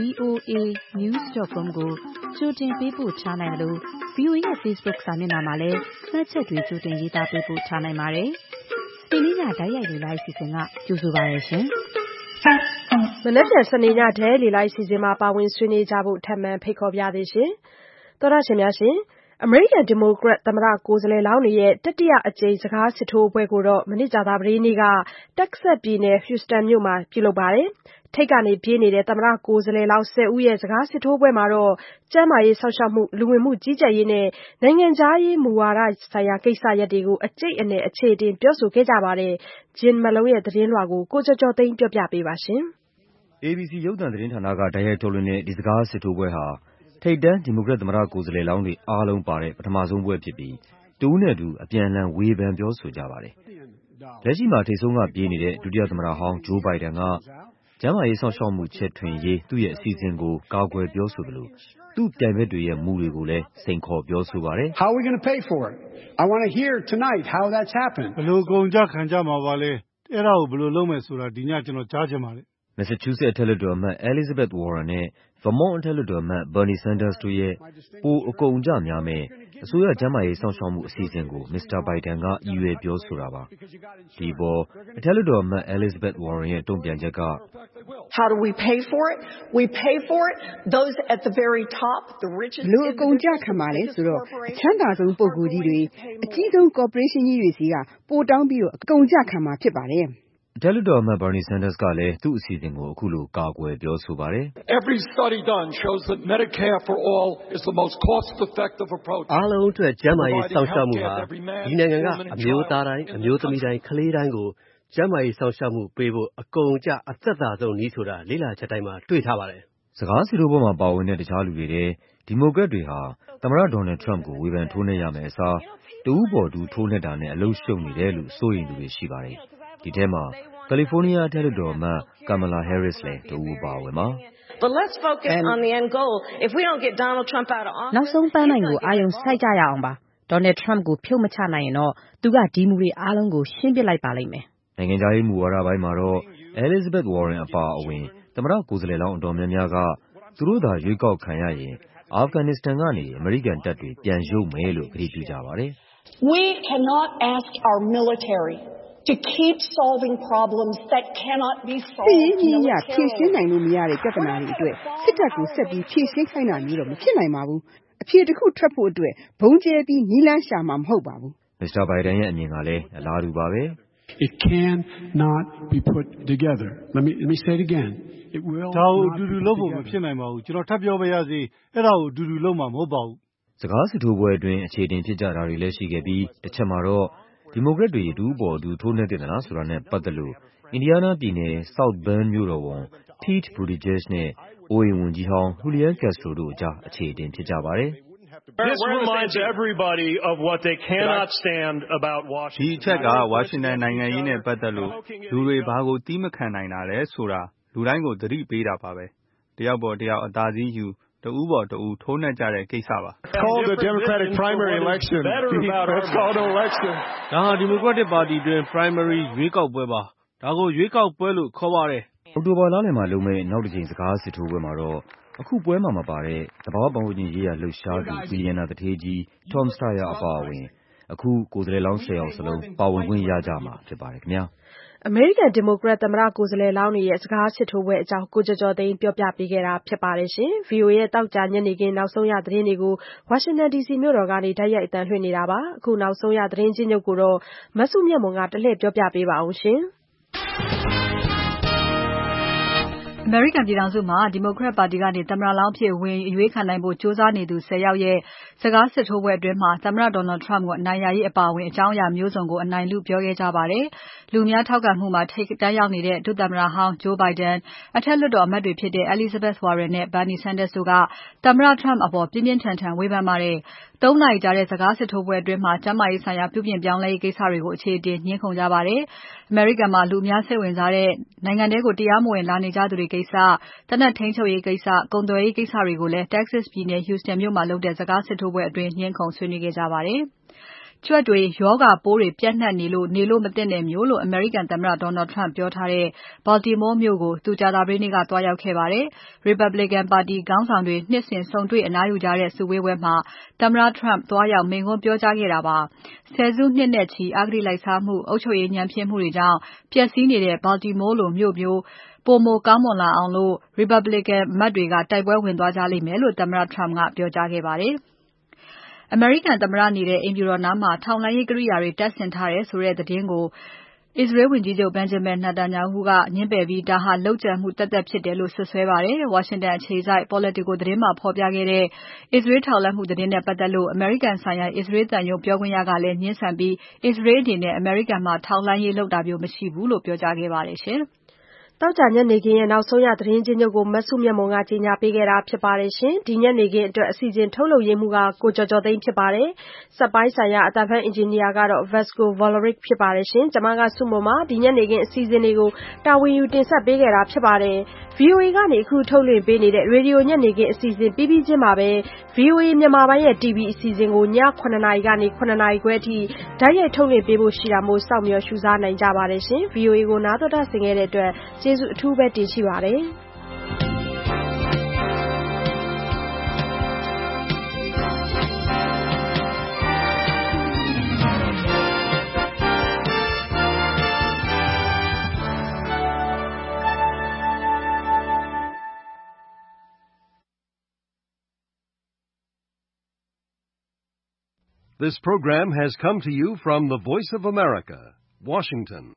voa news dot com ကိုကြိုတင်ပေးပို့ထားနိုင်လို့ ဗီအိုအေ ရဲ့ Facebook စာမျက်နှာမှာလည်းမှတ်ချက်တွေကြိုတင်ရေးသားပေးပို့ထားနိုင်ပါတယ်။စနေညဓာတ်ရိုက်လေ့လာအစီအစဉ်ကကြိုဆိုပါရရှင်။မနက်ဖြန်စနေညဓာတ်လေ့လာအစီအစဉ်မှာပါဝင်ဆွေးနွေးကြဖို့ထပ်မံဖိတ်ခေါ်ပါရစေ။သောရရှင်များရှင်အမေရိကန်ဒီမိုကရက်သမ္မတကိုယ်စားလှယ်လောင်းတွေရဲ့တတိယအကြိမ်စကားစစ်ထိုးပွဲကိုတော့မနေ့ကြာသပတေးနေ့ကတက်ဆက်ပြည်နယ်ဟူစတန်မြို့မှာပြုလုပ်ပါတယ်။ထိပ်ကနေပြေးနေတဲ့သမ္မတကိုယ်စားလှယ်လောင်း၁၀ဦးရဲ့စကားစစ်ထိုးပွဲမှာတော့ကျန်းမာရေးစောင့်ရှောက်မှုလူဝင်မှုကြီးကြပ်ရေးနဲ့နိုင်ငံခြားရေးမူဝါဒဆိုင်ရာကိစ္စရပ်တွေကိုအကျိတ်အနယ်အခြေအတင်ပြောဆိုခဲ့ကြပါတယ်။ဂျင်မလုံးရဲ့သတင်းလွှာကိုကိုကျော်ကျော်သိန်းပြောပြပေးပါရှင်။အေဘီစီ ရုပ်သံသတင်းဌာနကတိုက်ရိုက်ထုတ်လွှင့်တဲ့ဒီစကားစစ်ထိုးပွဲဟာထိပ်တန်းဒီမိုကရက်သမ္မတကိုယ်စားလှယ်လောင်းတွေအားလုံးပါတဲ့ပထမဆုံးပွဲဖြစ်ပြီးတဦးနဲ့တူအပြန်အလှန်ဝေဖန်ပြောဆိုကြပါတယ်။လက်ရှိမှာထိပ်ဆုံးကပြေးနေတဲ့ဒုတိယသမ္မတဟောင်းဂျိုးဘိုင်ဒန်ကကျန်းမာရေးစောင့်ရှောက်မှုချဲ့ထွင်ရေးသူ့ရဲ့အစီအစဉ်ကိုကာကွယ်ပြောဆိုသလိုသူ့ပြိုင်ဘက်တွေရဲ့မူတွေကိုလည်းစိန်ခေါ်ပြောဆိုပါတယ်။ How are we going to pay for it? I want to hear tonight how that's happened. ဘယ်လိုကုန်ကြခံကြမှာပါလဲ။အဲ့ဒါကိုဘယ်လိုလုပ်မယ်ဆိုတာဒီညကျွန်တော်ကြားချင်ပါတယ်။ Massachusetts အထက်လွှတ်တော်အမတ် Elizabeth Warren နဲ့ Vermont အထက်လွှတ်တော်အမတ် Bernie Sanders တို့ရဲ့ပိုအကုန်အကျများမယ့်အစိုးရကျန်းမာရေးစောင့်ရှောက်မှုအစီအစဉ်ကို မစ္စတာဘိုင်ဒန်ကရည်ရွယ်ပြောဆိုတာပါ။ဒီပေါ်အထက်လွှတ်တော်အမတ် Elizabeth Warren ရဲ့တုံ့ပြန်ချက်က How do we pay for it? We pay for it those at the very top, the richest. ဘယ်လိုအကုန်အကျခံပါလဲဆိုတော့အချမ်းသာဆုံးပုဂ္ဂိုလ်ကြီးတွေအကြီးဆုံး corporation ကြီးတွေစီကပိုတောင်းပြီးတော့အကုန်အကျခံမှာဖြစ်ပါတယ်။အထက်လွှတ်တော်အမတ် Bernie Sanders ကလည်းသူ့အစီအစဉ်ကိုအခုလိုကာကွယ်ပြောဆိုပါတယ်။ Every study done shows that Medicare for all is the most cost-effective approach. အားလုံးအတွက်ကျန်းမာရေးစောင့်ရှောက်မှုဟာဒီနိုင်ငံကအမျိုးသားတိုင်းအမျိုးသမီးတိုင်းကလေးတိုင်းကိုကျန်းမာရေးစောင့်ရှောက်မှုပေးဖို့အကုန်အကျအသက်သာဆုံးနည်းဆိုတာလေ့လာချက်တိုင်းမှာတွေ့ထားပါတယ်။စကားစစ်ထိုးပွဲမှာပါဝင်တဲ့တခြားလူတွေထဲဒီမိုကရက်တွေဟာသမ္မတဒေါ်နယ်ထရမ့်ကိုဝေဖန်ထိုးနှက်ရမယ့်အစားတဦးပေါ်တူထိုးနှက်တာနဲ့အလုပ်ရှုပ်နေတယ်လို့စိုးရိမ်သူတွေရှိပါတယ်။ဒီထဲမှာကယ်လီဖိုးနီးယားအထက်လွှတ်တော်အမတ် Kamala Harris လည်းတဦးအပါအဝင်ပါ။ But let's focus on the end goal. If we don't get Donald Trump out of office နောက်ဆုံးပန်းနိုင်ကိုအာရုံစိုက်ကြရအောင်ပါ။ Donald Trump ကိုဖြုတ်မချနိုင်ရင်တော့သူကဒီမူတွေအားလုံးကိုရှင်းပစ်လိုက်ပါလိမ့်မယ်။နိုင်ငံခြားရေးမူဝါဒပိုင်းမှာတော့ Elizabeth Warren အပါအဝင်သမ္မတကိုယ်စားလှယ်လောင်းအတော်များများကသူတို့သာရွေးကောက်ခံရရင်အာဖဂန်နစ္စတန်ကနေအမေရိကန်တပ်တွေပြန်ရုပ်မယ်လို့ကတိပြုကြပါတယ်။ We cannot ask our military to keep solving problems that cannot be solved. စစ်ရေးရဖြေရှင်းနိုင်လို့မရတဲ့ပြဿနာတွေအတွက်စစ်တပ်ကိုဆက်ပြီးဖြေရှင်းခိုင်းတာမျိုးတော့မဖြစ်နိုင်ပါဘူး။အဖြေတစ်ခုထွက်ဖို့အတွက်ဘုံကျဲပြီးနီးလန်းရှာမှာမဟုတ်ပါဘူး။ မစ္စတာဘိုင်ဒန်ရဲ့အမြင်ကလည်းအလားတူပါပဲ။ It cannot be put together. Let me let me say it again. It will ဒါကိုအတူတူလုပ်ဖို့မဖြစ်နိုင်ပါဘူးကျွန်တော်ထပ်ပြောပါရစေအဲ့ဒါကိုအတူတူလုပ်မှာမဟုတ်ပါဘူးစကားစစ်ထိုးပွဲအတွင်းအခြေတင်ဖြစ်ကြတာတွေလည်းရှိခဲ့ပြီးတစ်ချက်မှာတော့ဒီမိုကရက်တွေအတူပေါ်အတူထိုးနှက်တဲ့သလားဆိုတာနဲ့ပတ်သက်လို့အင်ဒီယားနားပြည်နယ် South Bend မြို့တော်ဝန် Pete Buttigieg နဲ့အိုးအိမ်ဝန်ကြီးဟောင်း Julian Castro တို့အကြားအခြေတင်ဖြစ်ကြပါတယ် This reminds everybody of what they cannot stand about Washington. ဒီအချက်ကဝါရှင်တန်နိုင်ငံရေးနဲ့ပတ်သက်လို့လူတွေဘာကိုတီးမခံနိုင်တာလဲဆိုတာလူတိုင်းကိုသတိပေးတာပါပဲတယောက်ပေါ်တယောက်အသာစီးယူတဦးပေါ်တဦးထိုးနှက်ကြတဲ့ကိစ္စပါ Called the Democratic primary election. It's called an election. ဒါဟာဒီမိုကရက်တစ်ပါတီတွင် primary ရွေးကောက်ပွဲပါဒါကိုရွေးကောက်ပွဲလို့ခေါ်ပါတယ်အောက်တိုဘာလလယ်မှာလုပ်မယ့်နောက်တစ်ချိန်စကားစစ်ထိုးပွဲမှာတော့အခုပွဲမှာမပါတဲ့သဘာဝပတ်ဝန်းကျင်ရေးရာလှုပ်ရှားသူဘီလီယံနာသူဌေးကြီး Tom Steyer အပါအဝင်အခုကိုယ်စားလှယ်လောင်း၁၀ယောက်စလုံးပါဝင်ခွင့်ရကြမှာဖြစ်ပါတယ်ခင်ဗျာအမေရိကန်ဒီမိုကရက်သမ္မတကိုယ်စားလှယ်လောင်းတွေရဲ့စကားစစ်ထိုးပွဲအကြောင်းကိုကျော်ကျော်သိန်းပြောပြပေးခဲ့တာဖြစ်ပါတယ်ရှင်။ ဗွီအိုအေရဲ့တောက်ကြညနေခင်းနောက်ဆုံးရသတင်းတွေကိုဝါရှင်တန်ဒီစီမြို့တော်ကနေတိုက်ရိုက်အသံလွှင့်နေတာပါ။အခုနောက်ဆုံးရသတင်းချင်းချုပ်ကိုတော့မဆုမြတ်မွန်ကတလှည့်ပြောပြပေးပါအောင်ရှင်။အမေရိကန်ပြည်ထောင်စုမှာဒီမိုကရက်ပါတီကနေသမ္မတလောင်းဖြစ်ဝင်အရွေးခံနိုင်ဖို့ကြိုးစားနေသူ၁၀ယောက်ရဲ့စကားစစ်ထိုးပွဲအတွင်းမှာသမ္မတ Donald Trump ကိုအနိုင်ရရေးအပါအဝင်အကြောင်းအရာမျိုးစုံကိုအနိုင်လူပြောခဲ့ကြပါတယ်။လူများထောက်ခံမှုမှာထိပ်တန်းရောက်နေတဲ့ဒုသမ္မတဟောင်း Joe Biden အထက်လွှတ်တော်အမတ်တွေဖြစ်တဲ့ Elizabeth Warren နဲ့ Bernie Sanders တို့ကသမ္မတ Trump အပေါ်ပြင်းပြင်းထန်ထန်ဝေဖန်ပါတယ်။သုံးနာရီကြာတဲ့စကားစစ်ထိုးပွဲအတွင်းမှာကျန်းမာရေးဆိုင်ရာပြုပြင်ပြောင်းလဲရေးကိစ္စတွေကိုအခြေအတင်ညှင်းခုန်ကြပါတယ်။အမေရိကန်မှာလူအများစိတ်ဝင်စားတဲ့နိုင်ငံထဲကိုတရားမဝင်လာနေကြသူတွေကိစ္စတနက်ထိန်းချုပ်ရေးကိစ္စကုန်သွယ်ရေးကိစ္စတွေကိုလည်း Texas ပြည်နယ် Houston မြို့မှာလုပ်တဲ့စကားစစ်ထိုးပွဲအတွင်းညှင်းခုန်ဆွေးနွေးခဲ့ကြပါတယ်။ကြွက်တွေယောဂပိုးတွေပြန့်နှံ့နေလို့နေလို့မသင့်တဲ့မျိုးလို့အမေရိကန်သမ္မတ Donald Trump ပြောထားတဲ့ Baltimore မြို့ကိုသူကြာသပတေးနေ့ကသွားရောက်ခဲ့ပါတယ်။ Republican ပါတီခေါင်းဆောင်တွေနှစ်စဉ်ဆုံတွေ့အနားယူကြတဲ့စုဝေးပွဲမှာသမ္မတ Trump သွားရောက်မိန့်ခွန်းပြောကြားခဲ့တာပါ။ဆယ်စုနှစ်နဲ့ချီအဂတိလိုက်စားမှုအုပ်ချုပ်ရေးညံ့ဖျင်းမှုတွေကြောင့်ပျက်စီးနေတဲ့ Baltimore လိုမြို့မျိုးပိုမိုကောင်းမွန်လာအောင် Republican အမတ်တွေကတိုက်ပွဲဝင်သွားကြလိမ့်မယ်လို့သမ္မတ Trump ကပြောကြားခဲ့ပါတယ်။အမေရိကန်သမ္မတနေတဲ့အိမ်ဖြူတော်နားမှာထောက်လှမ်းရေးကိရိယာတွေတပ်ဆင်ထားတယ်ဆိုတဲ့သတင်းကိုအစ္စရေးဝန်ကြီးချုပ် Benjamin Netanyahu ကငြင်းပယ်ပြီးဒါဟာလုပ်ကြံမှုသက်သက်ဖြစ်တယ်လို့စွပ်စွဲပါတယ်။ ဝါရှင်တန်အခြေစိုက် Politico သတင်းမှာဖော်ပြခဲ့တဲ့အစ္စရေးထောက်လှမ်းမှုသတင်းနဲ့ပတ်သက်လို့အမေရိကန်ဆိုင်ရာအစ္စရေးသံရုံးပြောခွင့်ရကလည်းငြင်းဆန်ပြီးအစ္စရေးအနေနဲ့အမေရိကန်မှာထောက်လှမ်းရေးလုပ်တာမျိုးမရှိဘူးလို့ပြောကြားခဲ့ပါတယ်ရှင်။တောက်ကြညနေခင်းရဲ့နောက်ဆုံးရသတင်းချင်းချုပ်ကိုမဆုမြတ်မွန်ကကြီးညာပေးခဲ့တာဖြစ်ပါတယ်ရှင်။ဒီညနေခင်းအတွက်အစီအစဉ်ထုတ်လုပ်ရေးမှုကကိုကျော်ကျော်သိန်းဖြစ်ပါတယ်။စက်ပိုင်းဆိုင်ရာအတန်ဖန်အင်ဂျင်နီယာကတော့ Vasco Volovic ဖြစ်ပါတယ်ရှင်။ကျွန်မကဆုမွန်ပါဒီညနေခင်းအစီအစဉ်တွေကိုတာဝန်ယူတင်ဆက်ပေးခဲ့တာဖြစ်ပါတယ်။ဗွီအိုအေကနေအခုထုတ်လွှင့်ပေးနေတဲ့ရေဒီယိုညနေခင်းအစီအစဉ်ပြီးပြီးချင်းပါပဲ ဗွီအိုအေမြန်မာပိုင်းရဲ့ တီဗီ အစီအစဉ်ကိုညခုနှစ်နာရီကနေခုနှစ်နာရီခွဲအထိဓာတ်ရိုက်ထုတ်လွှင့်ပေးဖို့ရှိတာမို့စောင့်မျှော်ရှုစားနိုင်ကြပါတယ်ရှင်။ ဗွီအိုအေကိုနားတော်တာဆင်ခဲ့တဲ့အတွက်ကျေးဇူးအထူးပဲတင်ရှိပါတယ်။ This program has come to you from the Voice of America, Washington.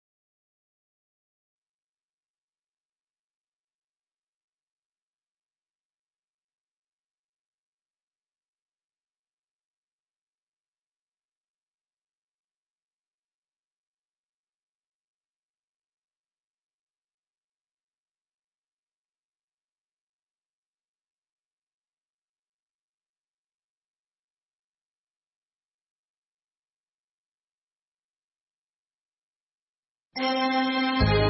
။